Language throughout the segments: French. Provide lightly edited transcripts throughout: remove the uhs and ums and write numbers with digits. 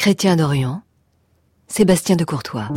Chrétiens d'Orient, Sébastien de Courtois.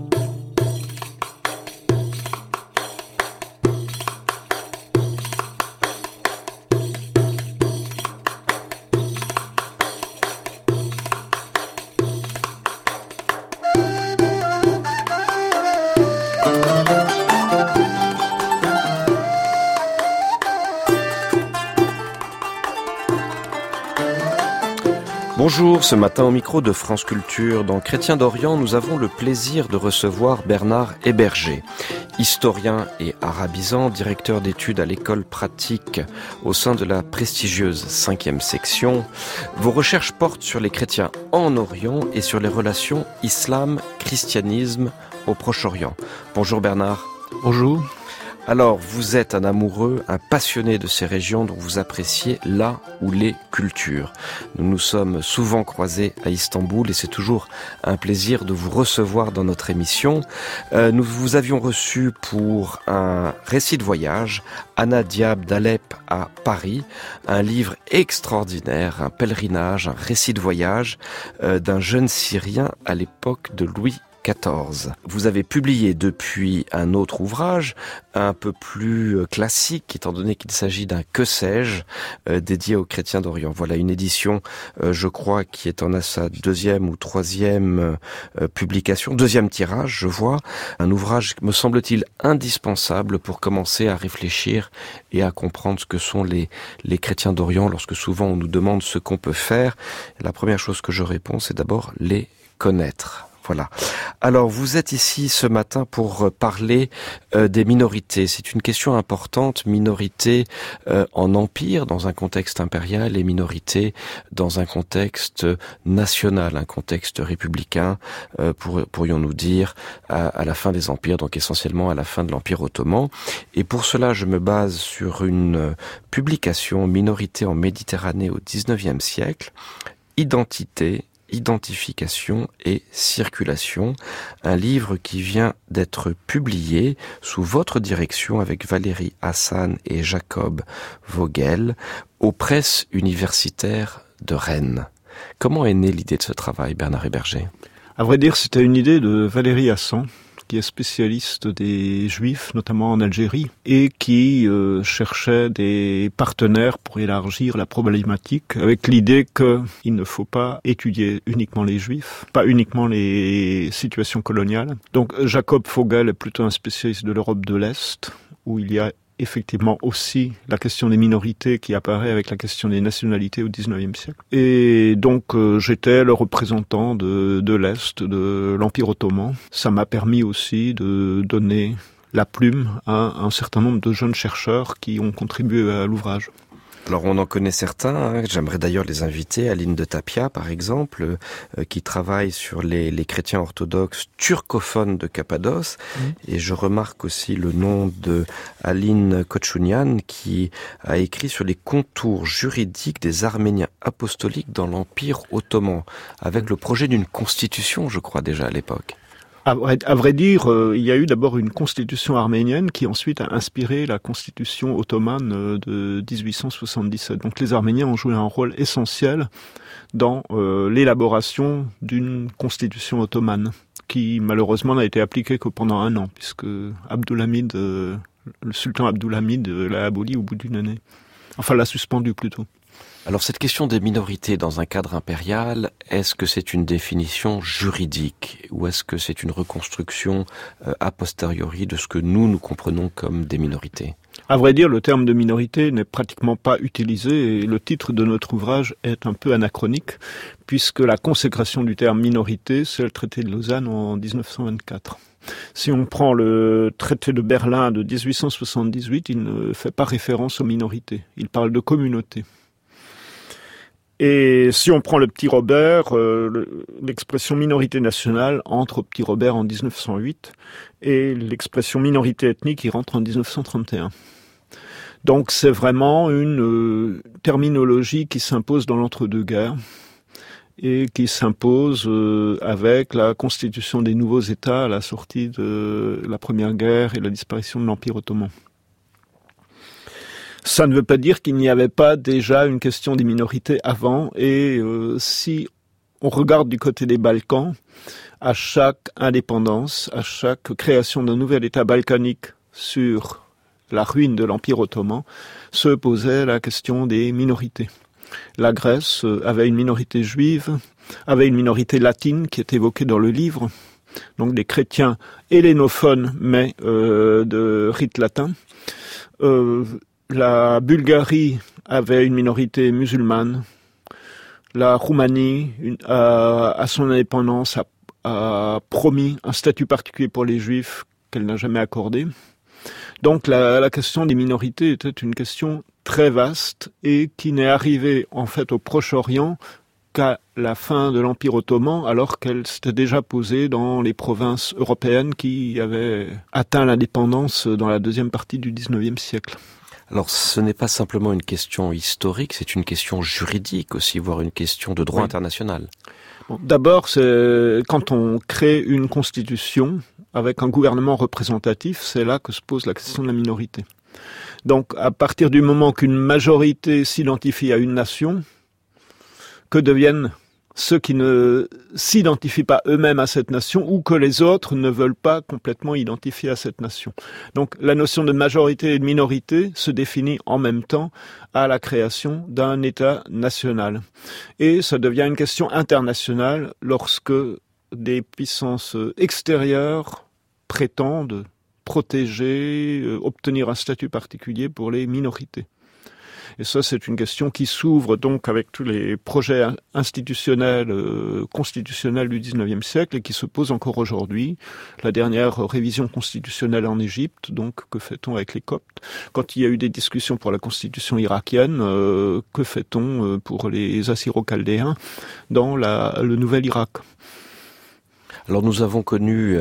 Bonjour, ce matin au micro de France Culture, dans Chrétiens d'Orient, nous avons le plaisir de recevoir Bernard Héberger, historien et arabisant, directeur d'études à l'école pratique au sein de la prestigieuse 5e section. Vos recherches portent sur les chrétiens en Orient et sur les relations islam-christianisme au Proche-Orient. Bonjour Bernard. Bonjour. Alors, vous êtes un amoureux, un passionné de ces régions dont vous appréciez la ou les cultures. Nous nous sommes souvent croisés à Istanbul et c'est toujours un plaisir de vous recevoir dans notre émission. Nous vous avions reçu pour un récit de voyage, Anna Diab d'Alep à Paris, un livre extraordinaire, un pèlerinage, un récit de voyage d'un jeune Syrien à l'époque de Louis XIV. Vous avez publié depuis un autre ouvrage, un peu plus classique, étant donné qu'il s'agit d'un que sais-je, dédié aux chrétiens d'Orient. Voilà une édition, je crois, qui est en sa deuxième ou troisième publication, deuxième tirage, je vois. Un ouvrage, me semble-t-il, indispensable pour commencer à réfléchir et à comprendre ce que sont les chrétiens d'Orient, lorsque souvent on nous demande ce qu'on peut faire. La première chose que je réponds, c'est d'abord les connaître. Voilà. Alors, vous êtes ici ce matin pour parler des minorités. C'est une question importante, minorité en empire, dans un contexte impérial, et minorité dans un contexte national, un contexte républicain, pourrions-nous dire, à la fin des empires, donc essentiellement à la fin de l'Empire ottoman. Et pour cela, je me base sur une publication, Minorité en Méditerranée au XIXe siècle, Identification et circulation, un livre qui vient d'être publié sous votre direction avec Valérie Hassan et Jacob Vogel aux presses universitaires de Rennes. Comment est née l'idée de ce travail, Bernard Héberger ? À vrai dire, c'était une idée de Valérie Hassan, qui est spécialiste des Juifs, notamment en Algérie, et qui cherchait des partenaires pour élargir la problématique, avec l'idée qu'il ne faut pas étudier uniquement les Juifs, pas uniquement les situations coloniales. Donc Jacob Vogel est plutôt un spécialiste de l'Europe de l'Est, où il y a effectivement aussi la question des minorités qui apparaît avec la question des nationalités au XIXe siècle. Et donc j'étais le représentant de l'Est, de l'Empire ottoman. Ça m'a permis aussi de donner la plume à un certain nombre de jeunes chercheurs qui ont contribué à l'ouvrage. Alors on en connaît certains, j'aimerais d'ailleurs les inviter, Aline de Tapia par exemple, qui travaille sur les chrétiens orthodoxes turcophones de Cappadoce, et je remarque aussi le nom de Aline Kochounian qui a écrit sur les contours juridiques des Arméniens apostoliques dans l'Empire ottoman, avec le projet d'une constitution, je crois déjà à l'époque. À vrai dire, il y a eu d'abord une constitution arménienne qui ensuite a inspiré la constitution ottomane de 1877. Donc les Arméniens ont joué un rôle essentiel dans l'élaboration d'une constitution ottomane qui malheureusement n'a été appliquée que pendant 1 an, puisque Abdulhamid, le sultan Abdulhamid l'a abolie au bout d'une année. Enfin, l'a suspendue plutôt. Alors cette question des minorités dans un cadre impérial, est-ce que c'est une définition juridique ou est-ce que c'est une reconstruction a posteriori de ce que nous comprenons comme des minorités ? À vrai dire, le terme de minorité n'est pratiquement pas utilisé et le titre de notre ouvrage est un peu anachronique puisque la consécration du terme minorité, c'est le traité de Lausanne en 1924. Si on prend le traité de Berlin de 1878, il ne fait pas référence aux minorités, il parle de communauté. Et si on prend le Petit Robert, l'expression minorité nationale entre au Petit Robert en 1908 et l'expression minorité ethnique qui rentre en 1931. Donc c'est vraiment une terminologie qui s'impose dans l'entre-deux-guerres et qui s'impose avec la constitution des nouveaux États à la sortie de la Première Guerre et la disparition de l'Empire ottoman. Ça ne veut pas dire qu'il n'y avait pas déjà une question des minorités avant, et si on regarde du côté des Balkans, à chaque indépendance, à chaque création d'un nouvel État balkanique sur la ruine de l'Empire ottoman, se posait la question des minorités. La Grèce avait une minorité juive, avait une minorité latine qui est évoquée dans le livre, donc des chrétiens hellénophones, mais de rite latin. La Bulgarie avait une minorité musulmane. La Roumanie, à son indépendance, a promis un statut particulier pour les Juifs qu'elle n'a jamais accordé. Donc la question des minorités était une question très vaste et qui n'est arrivée en fait au Proche-Orient qu'à la fin de l'Empire ottoman, alors qu'elle s'était déjà posée dans les provinces européennes qui avaient atteint l'indépendance dans la deuxième partie du XIXe siècle. Alors ce n'est pas simplement une question historique, c'est une question juridique aussi, voire une question de droit international. Bon, d'abord, c'est quand on crée une constitution avec un gouvernement représentatif, c'est là que se pose la question de la minorité. Donc à partir du moment qu'une majorité s'identifie à une nation, que deviennent ceux qui ne s'identifient pas eux-mêmes à cette nation ou que les autres ne veulent pas complètement identifier à cette nation. Donc la notion de majorité et de minorité se définit en même temps à la création d'un État national. Et ça devient une question internationale lorsque des puissances extérieures prétendent protéger, obtenir un statut particulier pour les minorités. Et ça, c'est une question qui s'ouvre donc avec tous les projets institutionnels, constitutionnels du XIXe siècle et qui se pose encore aujourd'hui. La dernière révision constitutionnelle en Égypte, donc que fait-on avec les Coptes ? Quand il y a eu des discussions pour la constitution irakienne, que fait-on pour les Assyro-Chaldéens dans le nouvel Irak ? Alors nous avons connu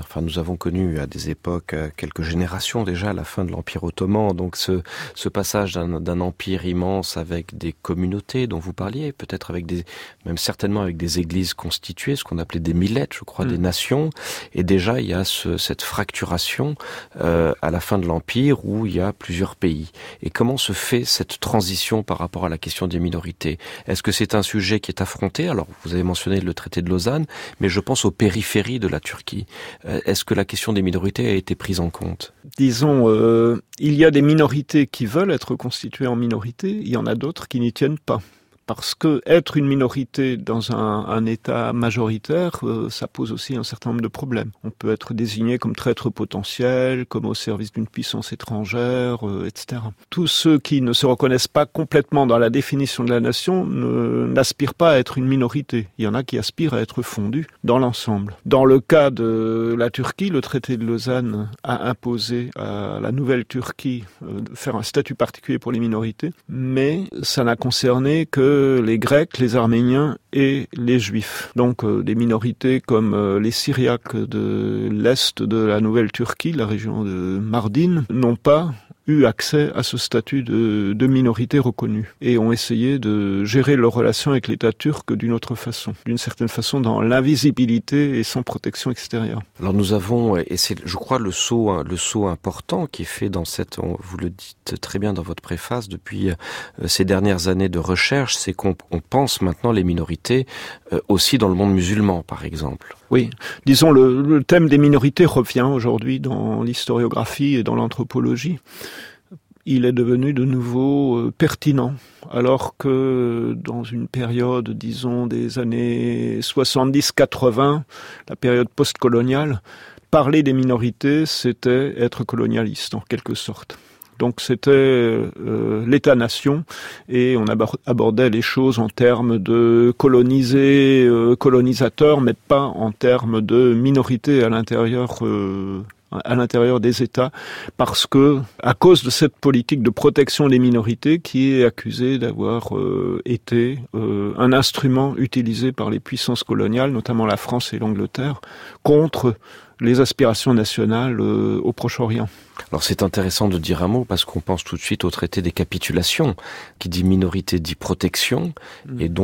à des époques, quelques générations déjà, à la fin de l'Empire ottoman, donc ce passage d'un empire immense avec des communautés dont vous parliez, peut-être même certainement avec des églises constituées, ce qu'on appelait des millettes, je crois, des nations, et déjà il y a cette fracturation à la fin de l'Empire où il y a plusieurs pays. Et comment se fait cette transition par rapport à la question des minorités ? Est-ce que c'est un sujet qui est affronté ? Alors vous avez mentionné le traité de Lausanne, mais je pense aux périphérie de la Turquie. Est-ce que la question des minorités a été prise en compte ? Disons, il y a des minorités qui veulent être constituées en minorité, il y en a d'autres qui n'y tiennent pas. Parce que être une minorité dans un État majoritaire, ça pose aussi un certain nombre de problèmes. On peut être désigné comme traître potentiel, comme au service d'une puissance étrangère, etc. Tous ceux qui ne se reconnaissent pas complètement dans la définition de la nation n'aspirent pas à être une minorité. Il y en a qui aspirent à être fondus dans l'ensemble. Dans le cas de la Turquie, le traité de Lausanne a imposé à la nouvelle Turquie de faire un statut particulier pour les minorités, mais ça n'a concerné que les Grecs, les Arméniens et les Juifs. Donc des minorités comme les Syriaques de l'Est de la Nouvelle-Turquie, la région de Mardin, n'ont pas eu accès à ce statut de minorité reconnue et ont essayé de gérer leurs relations avec l'État turc d'une autre façon, d'une certaine façon dans l'invisibilité et sans protection extérieure. Alors nous avons, et c'est je crois le saut important qui est fait dans vous le dites très bien dans votre préface, depuis ces dernières années de recherche, c'est qu'on pense maintenant les minorités aussi dans le monde musulman par exemple. Oui, disons le thème des minorités revient aujourd'hui dans l'historiographie et dans l'anthropologie. Il est devenu de nouveau pertinent, alors que dans une période, disons, des années 70-80, la période postcoloniale, parler des minorités, c'était être colonialiste, en quelque sorte. Donc c'était l'État-nation et on abordait les choses en termes de colonisés, colonisateurs, mais pas en termes de minorités à l'intérieur des États, parce que à cause de cette politique de protection des minorités qui est accusée d'avoir été un instrument utilisé par les puissances coloniales, notamment la France et l'Angleterre, contre les aspirations nationales au Proche-Orient. Alors c'est intéressant de dire un mot parce qu'on pense tout de suite au traité des capitulations qui dit minorité dit protection et donc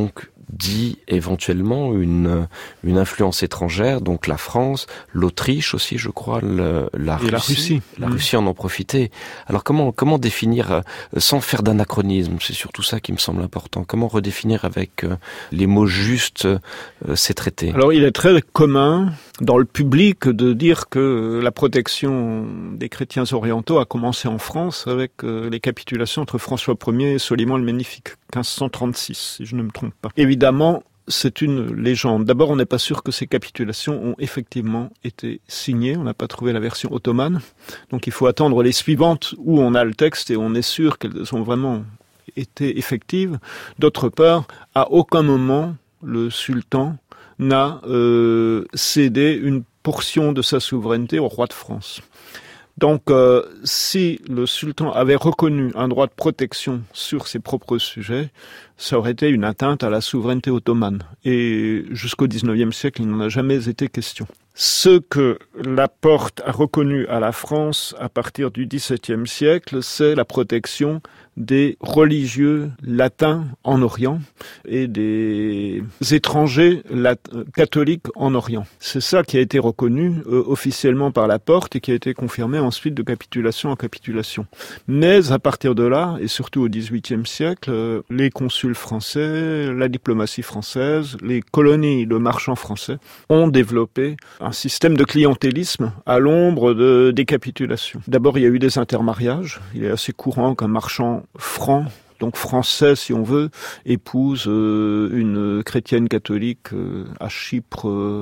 dit éventuellement une influence étrangère, donc la France, l'Autriche aussi, je crois, la Russie. La Russie en profité. Alors comment définir, sans faire d'anachronisme, c'est surtout ça qui me semble important, comment redéfinir avec les mots justes ces traités? Alors il est très commun dans le public de dire que la protection des chrétiens orientaux a commencé en France avec les capitulations entre François Ier et Soliman le Magnifique, 1536, si je ne me trompe pas. Évidemment, c'est une légende. D'abord, on n'est pas sûr que ces capitulations ont effectivement été signées. On n'a pas trouvé la version ottomane. Donc il faut attendre les suivantes où on a le texte et on est sûr qu'elles ont vraiment été effectives. D'autre part, à aucun moment, le sultan n'a cédé une portion de sa souveraineté au roi de France. Donc, si le sultan avait reconnu un droit de protection sur ses propres sujets, ça aurait été une atteinte à la souveraineté ottomane. Et jusqu'au XIXe siècle, il n'en a jamais été question. Ce que la Porte a reconnu à la France à partir du XVIIe siècle, c'est la protection des religieux latins en Orient et des étrangers catholiques en Orient. C'est ça qui a été reconnu officiellement par la Porte et qui a été confirmé ensuite de capitulation en capitulation. Mais à partir de là, et surtout au XVIIIe siècle, les consuls français, la diplomatie française, les colonies de marchands français ont développé un système de clientélisme à l'ombre des capitulations. D'abord, il y a eu des intermariages. Il est assez courant qu'un marchand franc, donc français si on veut, épouse une chrétienne catholique à Chypre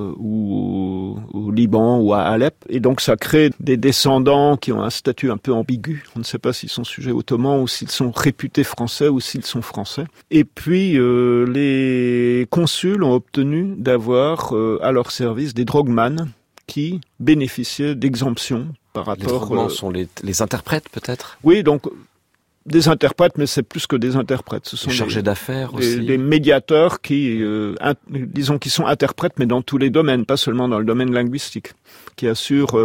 ou au Liban ou à Alep. Et donc ça crée des descendants qui ont un statut un peu ambigu. On ne sait pas s'ils sont sujets ottomans ou s'ils sont réputés français ou s'ils sont français. Et puis les consuls ont obtenu d'avoir à leur service des drogmanes qui bénéficiaient d'exemptions par rapport... Les drogmans sont les interprètes peut-être ? Oui, donc... Des interprètes, mais c'est plus que des interprètes. Ce sont les chargés d'affaires aussi. Des médiateurs qui, disons, qui sont interprètes, mais dans tous les domaines, pas seulement dans le domaine linguistique, qui assurent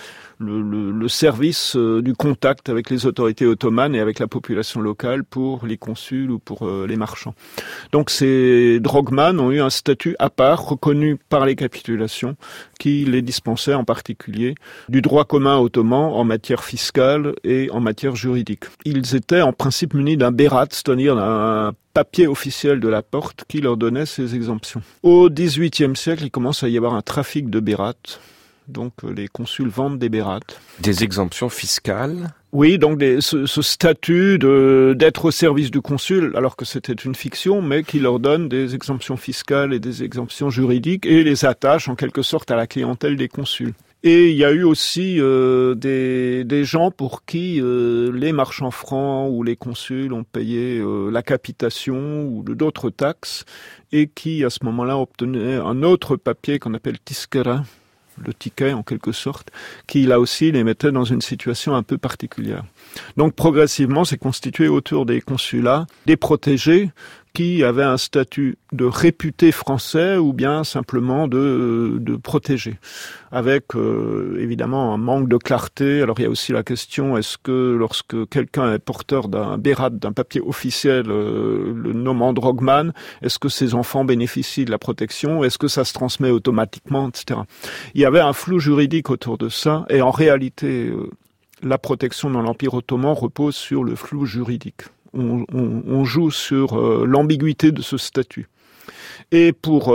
le service du contact avec les autorités ottomanes et avec la population locale pour les consuls ou pour les marchands. Donc ces drogmanes ont eu un statut à part, reconnu par les capitulations, qui les dispensait en particulier du droit commun ottoman en matière fiscale et en matière juridique. Ils étaient en principe munis d'un bérat, c'est-à-dire d'un papier officiel de la Porte qui leur donnait ces exemptions. Au XVIIIe siècle, il commence à y avoir un trafic de bérats. Donc les consuls vendent des bérats. Des exemptions fiscales ? Oui, donc ce statut d'être au service du consul, alors que c'était une fiction, mais qui leur donne des exemptions fiscales et des exemptions juridiques et les attache en quelque sorte à la clientèle des consuls. Et il y a eu aussi des gens pour qui les marchands francs ou les consuls ont payé la capitation ou d'autres taxes et qui à ce moment-là obtenaient un autre papier qu'on appelle tiskera, le ticket en quelque sorte, qui là aussi les mettait dans une situation un peu particulière. Donc progressivement, c'est constitué autour des consulats des protégés qui avaient un statut de réputé français ou bien simplement de protégés, avec évidemment un manque de clarté. Alors il y a aussi la question, est-ce que lorsque quelqu'un est porteur d'un bérat, d'un papier officiel, le nommant drogman, est-ce que ses enfants bénéficient de la protection, est-ce que ça se transmet automatiquement, etc. Il y avait un flou juridique autour de ça, et en réalité, la protection dans l'Empire ottoman repose sur le flou juridique. On joue sur l'ambiguïté de ce statut. Et pour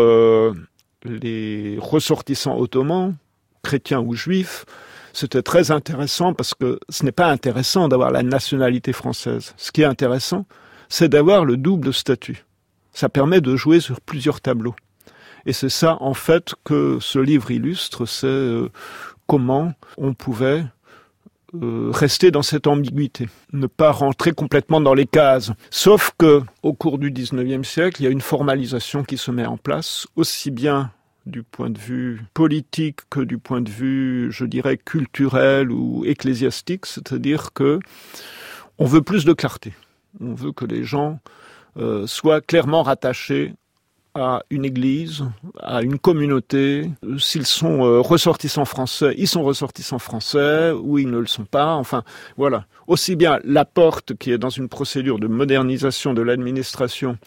les ressortissants ottomans, chrétiens ou juifs, c'était très intéressant parce que ce n'est pas intéressant d'avoir la nationalité française. Ce qui est intéressant, c'est d'avoir le double statut. Ça permet de jouer sur plusieurs tableaux. Et c'est ça, en fait, que ce livre illustre, c'est comment on pouvait rester dans cette ambiguïté, ne pas rentrer complètement dans les cases. Sauf que, au cours du XIXe siècle, il y a une formalisation qui se met en place, aussi bien du point de vue politique que du point de vue, je dirais, culturel ou ecclésiastique, c'est-à-dire que on veut plus de clarté. On veut que les gens soient clairement rattachés à une église, à une communauté. S'ils sont ressortissants français, ils sont ressortissants français, ou ils ne le sont pas. Enfin, voilà. Aussi bien la Porte, qui est dans une procédure de modernisation de l'administration,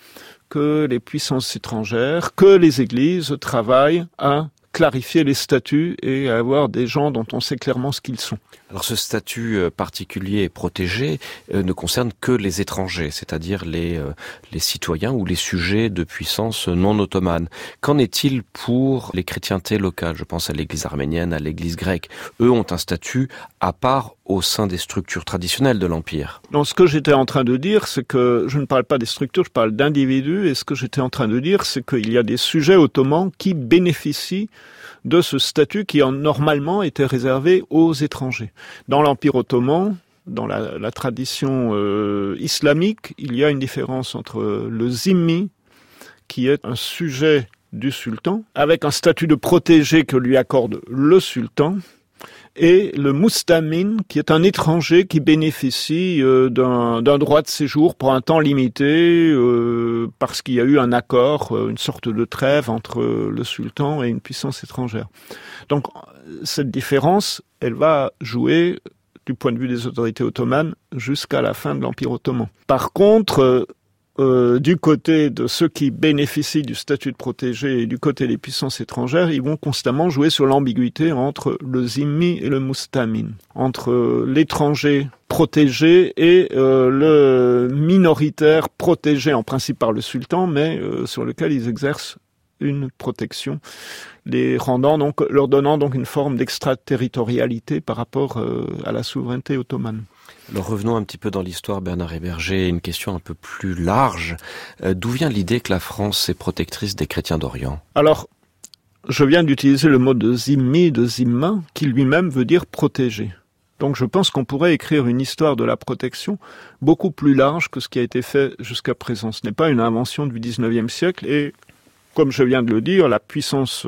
que les puissances étrangères, que les églises travaillent à clarifier les statuts et à avoir des gens dont on sait clairement ce qu'ils sont. Alors ce statut particulier et protégé ne concerne que les étrangers, c'est-à-dire les citoyens ou les sujets de puissance non ottomane. Qu'en est-il pour les chrétientés locales ? Je pense à l'église arménienne, à l'église grecque. Eux ont un statut à part au sein des structures traditionnelles de l'Empire. Non, ce que j'étais en train de dire, c'est que je ne parle pas des structures, je parle d'individus, et ce que j'étais en train de dire, c'est qu'il y a des sujets ottomans qui bénéficient de ce statut qui normalement était réservé aux étrangers. Dans l'Empire ottoman, dans la tradition islamique, il y a une différence entre le zimmi, qui est un sujet du sultan, avec un statut de protégé que lui accorde le sultan, et le mustamin, qui est un étranger qui bénéficie d'un droit de séjour pour un temps limité, parce qu'il y a eu un accord, une sorte de trêve entre le sultan et une puissance étrangère. Donc cette différence, elle va jouer du point de vue des autorités ottomanes jusqu'à la fin de l'Empire ottoman. Par contre, du côté de ceux qui bénéficient du statut de protégé et du côté des puissances étrangères, ils vont constamment jouer sur l'ambiguïté entre le zimmi et le mustamin, entre l'étranger protégé et le minoritaire protégé en principe par le sultan, mais sur lequel ils exercent une protection, leur donnant donc une forme d'extraterritorialité par rapport à la souveraineté ottomane. Alors revenons un petit peu dans l'histoire, Bernard Héberger, une question un peu plus large. D'où vient l'idée que la France est protectrice des chrétiens d'Orient ? Alors, je viens d'utiliser le mot de zimmi, de zimma, qui lui-même veut dire protéger. Donc je pense qu'on pourrait écrire une histoire de la protection beaucoup plus large que ce qui a été fait jusqu'à présent. Ce n'est pas une invention du XIXe siècle et, comme je viens de le dire, la puissance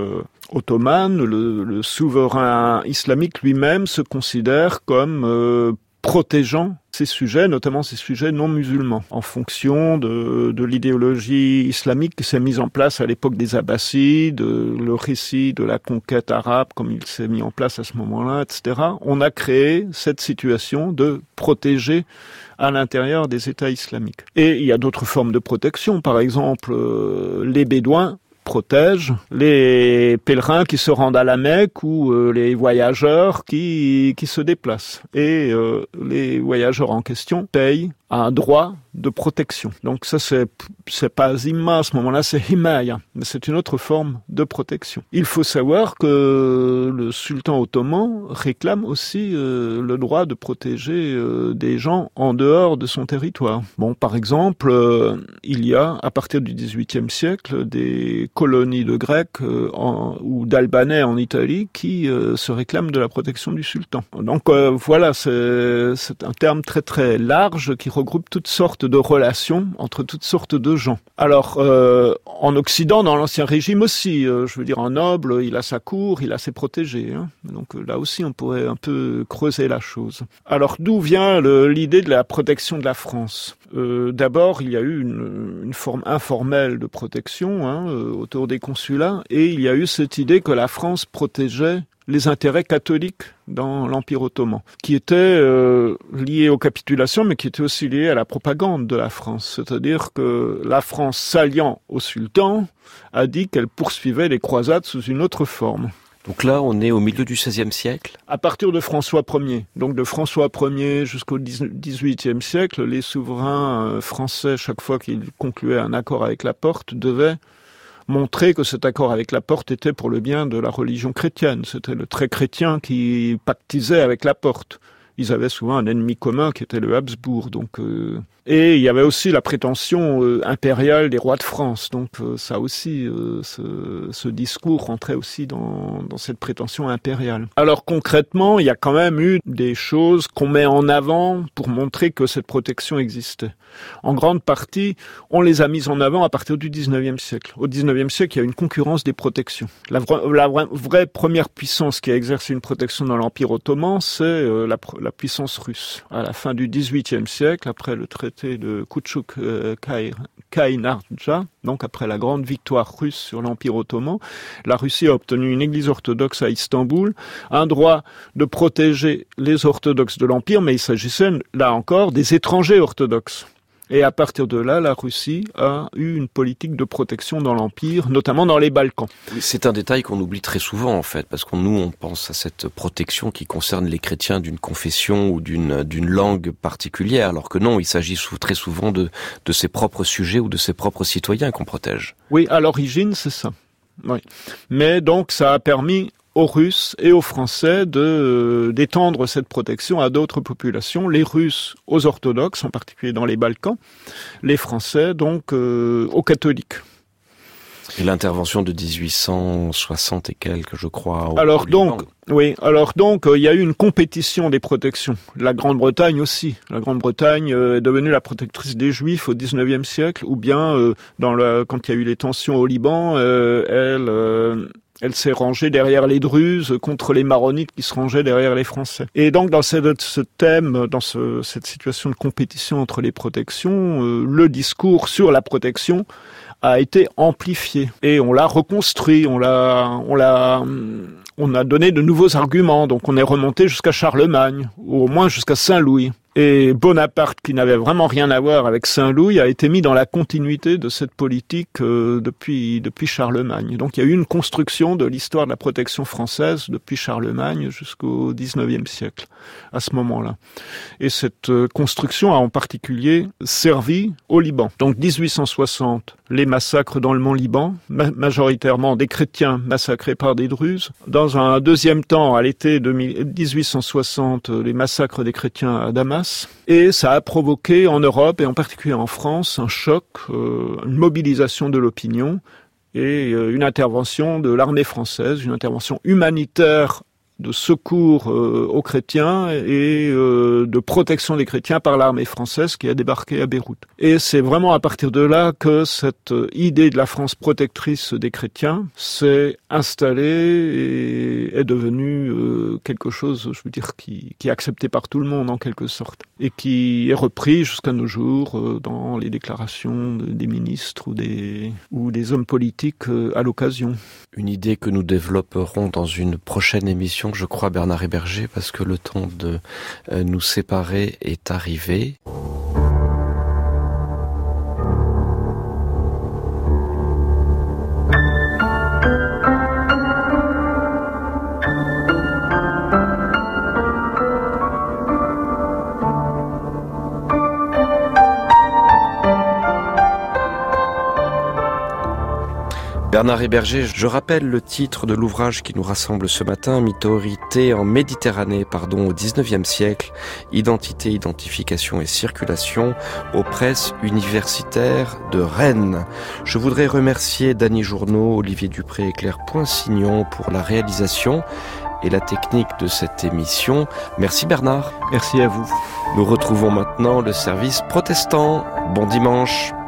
ottomane, le souverain islamique lui-même se considère comme protégeant ces sujets, notamment ces sujets non musulmans, en fonction de l'idéologie islamique qui s'est mise en place à l'époque des Abbassides, le récit de la conquête arabe comme il s'est mis en place à ce moment-là, etc. On a créé cette situation de protéger à l'intérieur des États islamiques. Et il y a d'autres formes de protection, par exemple les Bédouins protège les pèlerins qui se rendent à la Mecque ou les voyageurs qui se déplacent. Et les voyageurs en question payent un droit de protection. Donc ça, c'est pas zimma à ce moment-là, c'est himaya, mais c'est une autre forme de protection. Il faut savoir que le sultan ottoman réclame aussi le droit de protéger des gens en dehors de son territoire. Bon, par exemple, il y a, à partir du XVIIIe siècle, des colonies de Grecs ou d'Albanais en Italie qui se réclament de la protection du sultan. Donc voilà, c'est un terme très très large qui regroupe toutes sortes de relations entre toutes sortes de gens. Alors, en Occident, dans l'Ancien Régime aussi, je veux dire, un noble, il a sa cour, il a ses protégés. Hein. Donc là aussi, on pourrait un peu creuser la chose. Alors, d'où vient l'idée de la protection de la France ? D'abord, il y a eu une forme informelle de protection autour des consulats, et il y a eu cette idée que la France protégeait les intérêts catholiques dans l'Empire ottoman, qui étaient liés aux capitulations, mais qui étaient aussi liés à la propagande de la France. C'est-à-dire que la France, s'alliant au sultan, a dit qu'elle poursuivait les croisades sous une autre forme. Donc là, on est au milieu du XVIe siècle. À partir de François Ier. Donc de François Ier jusqu'au XVIIIe siècle, les souverains français, chaque fois qu'ils concluaient un accord avec la Porte, devaient montrer que cet accord avec la Porte était pour le bien de la religion chrétienne. C'était le trait chrétien qui pactisait avec la Porte. Ils avaient souvent un ennemi commun qui était le Habsbourg. Et il y avait aussi la prétention impériale des rois de France. Donc ça aussi, ce discours rentrait aussi dans cette prétention impériale. Alors concrètement, il y a quand même eu des choses qu'on met en avant pour montrer que cette protection existait. En grande partie, on les a mises en avant à partir du XIXe siècle. Au XIXe siècle, il y a une concurrence des protections. La vraie première puissance qui a exercé une protection dans l'Empire ottoman, c'est la puissance russe. À la fin du XVIIIe siècle, après le traité de Kutchuk-Kaïnardja, donc après la grande victoire russe sur l'Empire ottoman, la Russie a obtenu une église orthodoxe à Istanbul, un droit de protéger les orthodoxes de l'Empire, mais il s'agissait là encore des étrangers orthodoxes. Et à partir de là, la Russie a eu une politique de protection dans l'Empire, notamment dans les Balkans. C'est un détail qu'on oublie très souvent, en fait, parce on pense à cette protection qui concerne les chrétiens d'une confession ou d'une langue particulière, alors que non, il s'agit très souvent de ses propres sujets ou de ses propres citoyens qu'on protège. Oui, à l'origine, c'est ça. Oui. Mais donc, ça a permis aux Russes et aux Français d'étendre cette protection à d'autres populations, les Russes aux orthodoxes, en particulier dans les Balkans, les Français donc aux catholiques. Et l'intervention de 1860 et quelques, je crois. Alors donc, il y a eu une compétition des protections. La Grande-Bretagne aussi. La Grande-Bretagne est devenue la protectrice des Juifs au XIXe siècle, ou bien quand il y a eu les tensions au Liban, elle s'est rangée derrière les Druzes contre les Maronites qui se rangeaient derrière les Français. Et donc dans ce thème, dans cette situation de compétition entre les protections, le discours sur la protection a été amplifié et on l'a reconstruit, on a donné de nouveaux arguments, donc on est remonté jusqu'à Charlemagne, ou au moins jusqu'à Saint-Louis. Et Bonaparte, qui n'avait vraiment rien à voir avec Saint-Louis, a été mis dans la continuité de cette politique depuis Charlemagne. Donc il y a eu une construction de l'histoire de la protection française depuis Charlemagne jusqu'au XIXe siècle, à ce moment-là. Et cette construction a en particulier servi au Liban. Donc 1860, les massacres dans le Mont Liban, majoritairement des chrétiens massacrés par des Druzes. Dans un deuxième temps, à l'été 1860, les massacres des chrétiens à Damas. Et ça a provoqué en Europe et en particulier en France un choc, une mobilisation de l'opinion et une intervention de l'armée française, une intervention humanitaire de secours aux chrétiens et de protection des chrétiens par l'armée française qui a débarqué à Beyrouth. Et c'est vraiment à partir de là que cette idée de la France protectrice des chrétiens s'est installée et est devenue quelque chose, je veux dire, qui est accepté par tout le monde en quelque sorte et qui est repris jusqu'à nos jours dans les déclarations des ministres ou des hommes politiques à l'occasion. Une idée que nous développerons dans une prochaine émission, je crois, Bernard Héberger, parce que le temps de nous séparer est arrivé. Bernard Héberger, je rappelle le titre de l'ouvrage qui nous rassemble ce matin, Minorité en Méditerranée, au XIXe siècle, Identité, Identification et Circulation, aux presses universitaires de Rennes. Je voudrais remercier Dany Journeau, Olivier Dupré et Claire Poinsignon pour la réalisation et la technique de cette émission. Merci Bernard. Merci à vous. Nous retrouvons maintenant le service protestant. Bon dimanche.